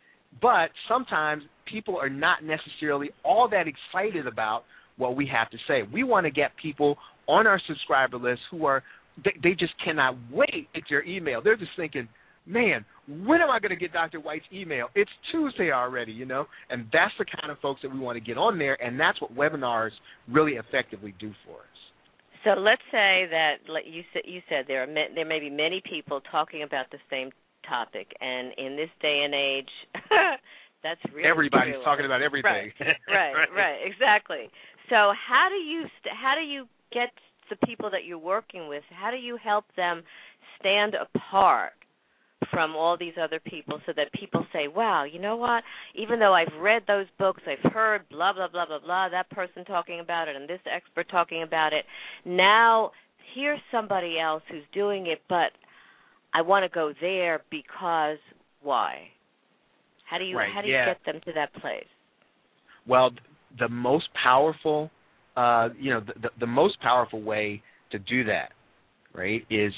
but sometimes people are not necessarily all that excited about what we have to say. We want to get people on our subscriber list who are they just cannot wait at your email. They're just thinking, man, when am I going to get Dr. White's email? It's Tuesday already, and that's the kind of folks that we want to get on there, and that's what webinars really effectively do for us. So let's say that, like you said there may be many people talking about the same topic, and in this day and age, that's really everybody's true. talking about everything. Right, exactly. So how do you get the people that you're working with, how do you help them stand apart from all these other people so that people say, wow, you know what, even though I've read those books, I've heard blah, blah, blah, blah, blah, that person talking about it and this expert talking about it, now here's somebody else who's doing it, but I want to go there because why? How do you get them to that place? Well, the most powerful the most powerful way to do that, right, is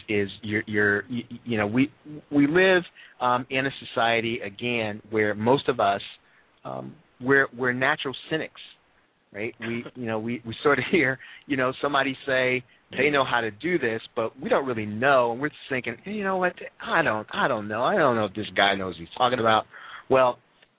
we live in a society, again, where most of us we're natural cynics, right? We sort of hear somebody say they know how to do this, but we don't really know, and we're thinking, hey, you know what? I don't know if this guy knows what he's talking about. Well,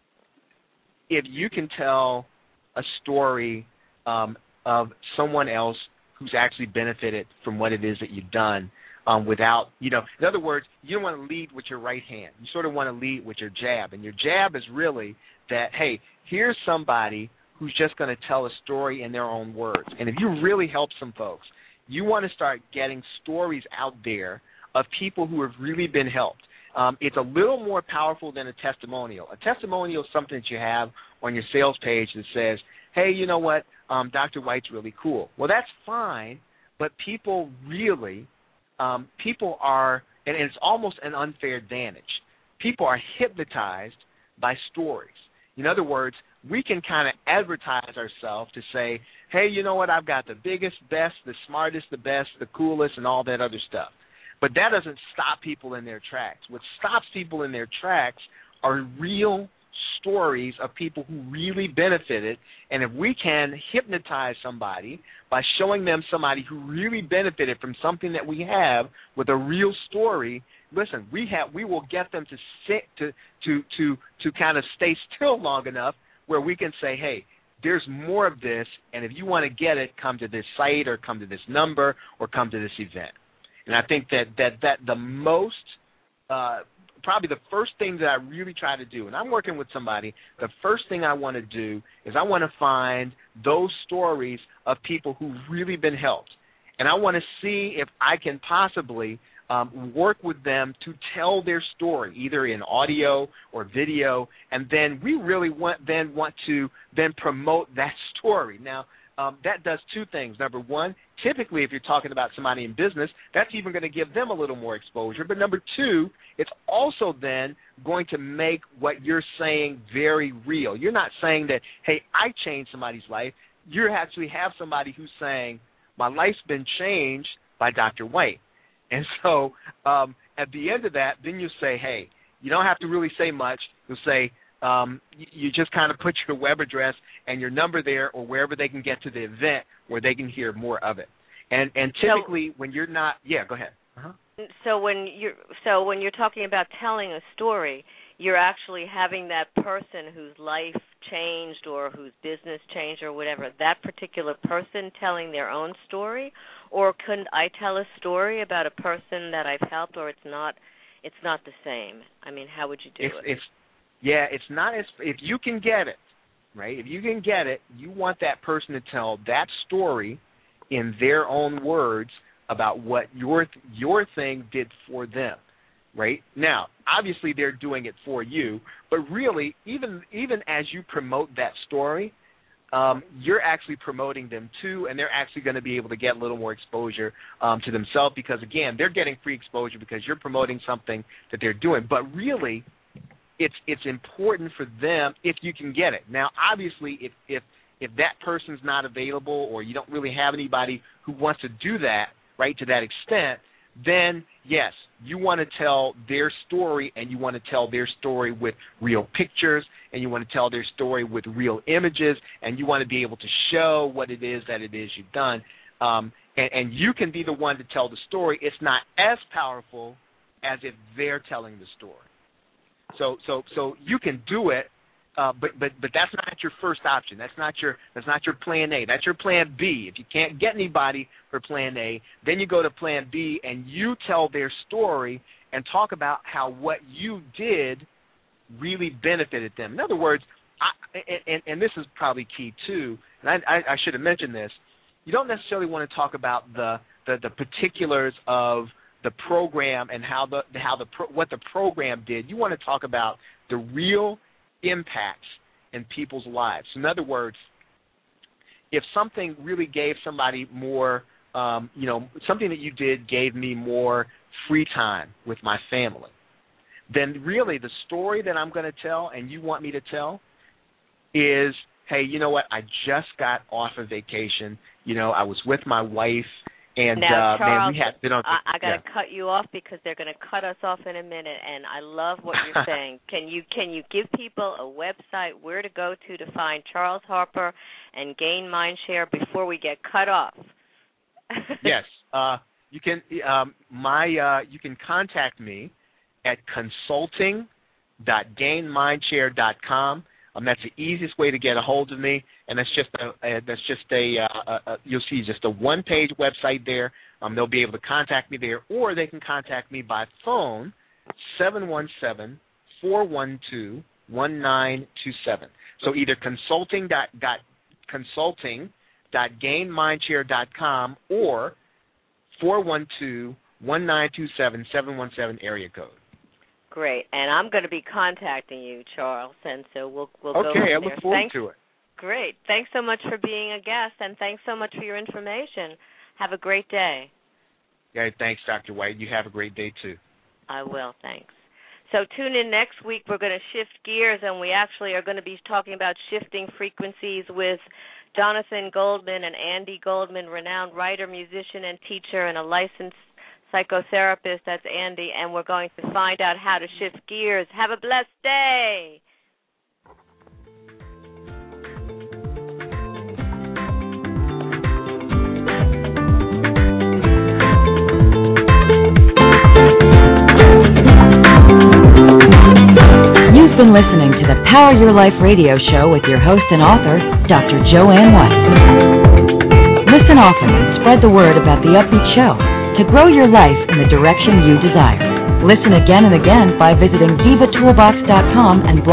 if you can tell a story of someone else who's actually benefited from what it is that you've done without, in other words, you don't want to lead with your right hand. You sort of want to lead with your jab. And your jab is really that, hey, here's somebody who's just going to tell a story in their own words. And if you really help some folks, you want to start getting stories out there of people who have really been helped. It's a little more powerful than a testimonial. A testimonial is something that you have on your sales page that says, hey, you know what, Dr. White's really cool. Well, that's fine, but people are and it's almost an unfair advantage. People are hypnotized by stories. In other words, we can kind of advertise ourselves to say, hey, you know what, I've got the biggest, best, the smartest, the best, the coolest, and all that other stuff. But that doesn't stop people in their tracks. What stops people in their tracks are real stories of people who really benefited. And if we can hypnotize somebody by showing them somebody who really benefited from something that we have with a real story, listen, we will get them to sit to kind of stay still long enough where we can say, hey, there's more of this, and if you want to get it, come to this site or come to this number or come to this event. And I think that the most probably the first thing that I really try to do, and I'm working with somebody, the first thing I want to do is I want to find those stories of people who've really been helped. And I want to see if I can possibly work with them to tell their story, either in audio or video, and then we really want to promote that story. Now, that does two things. Number one, typically if you're talking about somebody in business, that's even going to give them a little more exposure. But number two, it's also then going to make what you're saying very real. You're not saying that, hey, I changed somebody's life. You actually have somebody who's saying, my life's been changed by Dr. White. And so at the end of that, then you say, hey, you don't have to really say much. You'll say, you just kind of put your web address and your number there or wherever they can get to the event where they can hear more of it. And typically when you're not – yeah, go ahead. Uh-huh. So when you're talking about telling a story, you're actually having that person whose life changed or whose business changed or whatever, that particular person telling their own story? Or couldn't I tell a story about a person that I've helped, or it's not the same? I mean, how would you do it? It's not as – if you can get it, right, if you can get it, you want that person to tell that story in their own words about what your thing did for them, right? Now, obviously they're doing it for you, but really, even as you promote that story, you're actually promoting them too, and they're actually going to be able to get a little more exposure to themselves because, again, they're getting free exposure because you're promoting something that they're doing. But really, it's important for them if you can get it. Now, obviously, if that person's not available or you don't really have anybody who wants to do that, right, to that extent, then, yes, you want to tell their story, and you want to tell their story with real pictures, and you want to tell their story with real images, and you want to be able to show what it is that it is you've done. And you can be the one to tell the story. It's not as powerful as if they're telling the story. So you can do it, but that's not your first option. That's not your plan A. That's your plan B. If you can't get anybody for plan A, then you go to plan B and you tell their story and talk about how what you did really benefited them. In other words, and this is probably key too, and I should have mentioned this, you don't necessarily want to talk about the particulars of the program and what the program did. You want to talk about the real impacts in people's lives. In other words, if something really gave somebody more, something that you did gave me more free time with my family, then really the story that I'm going to tell and you want me to tell is, hey, you know what, I just got off of vacation. I was with my wife. And now, Charles, man, I got to cut you off because they're going to cut us off in a minute, and I love what you're saying. Can you give people a website where to go to find Charles Harper and gain Mindshare before we get cut off? Yes, you can. You can contact me at consulting.gainmindshare.com. That's the easiest way to get a hold of me, and that's just you'll see just a one-page website there. They'll be able to contact me there, or they can contact me by phone, 717-412-1927. So either consulting.gainmindshare.com or 412-1927, 717 area code. Great, and I'm going to be contacting you, Charles, and so we'll go from there. Okay, I look forward to it. Great. Thanks so much for being a guest, and thanks so much for your information. Have a great day. Yeah, thanks, Dr. White. You have a great day, too. I will, thanks. So tune in next week. We're going to shift gears, and we actually are going to be talking about shifting frequencies with Jonathan Goldman and Andy Goldman, renowned writer, musician, and teacher, and a licensed psychotherapist. That's Andy, and we're going to find out how to shift gears. Have a blessed day. You've been listening to the Power Your Life radio show with your host and author, Dr. Joanne White. Listen often and spread the word about the Upbeat Show to grow your life in the direction you desire. Listen again and again by visiting DivaToolbox.com and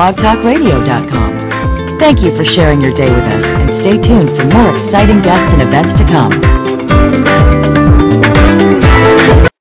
BlogTalkRadio.com. Thank you for sharing your day with us, and stay tuned for more exciting guests and events to come.